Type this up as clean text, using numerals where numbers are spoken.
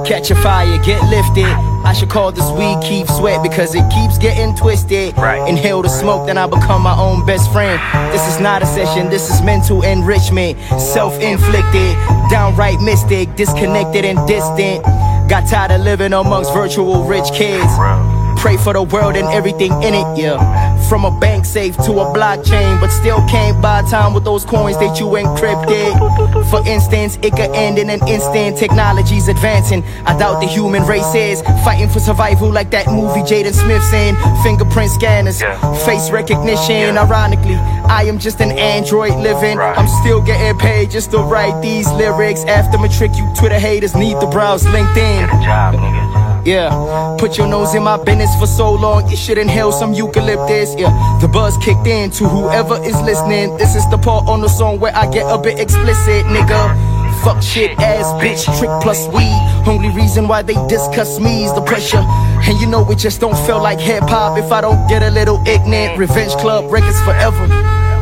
Catch a fire, get lifted. I should call this weed keep sweat because it keeps getting twisted. Inhale the smoke, then I become my own best friend. This is not a session, this is mental enrichment. Self-inflicted, downright mystic, disconnected and distant. Got tired of living amongst virtual rich kids. Pray for the world and everything in it, yeah. From a bank safe to a blockchain, but still can't buy time with those coins that you encrypted. For instance, it could end in an instant. Technology's advancing, I doubt the human race is. Fighting for survival like that movie Jaden Smith's in. Fingerprint scanners, face recognition. Ironically, I am just an android living. I'm still getting paid just to write these lyrics. After matric, you Twitter haters need to browse LinkedIn. Get a job, nigga. Yeah, put your nose in my business for so long, you should inhale some eucalyptus. Yeah, the buzz kicked in to whoever is listening. This is the part on the song where I get a bit explicit, nigga. Fuck shit ass bitch, trick plus weed. Only reason why they discuss me is the pressure. And you know it just don't feel like hip hop if I don't get a little ignorant. Revenge Club records forever.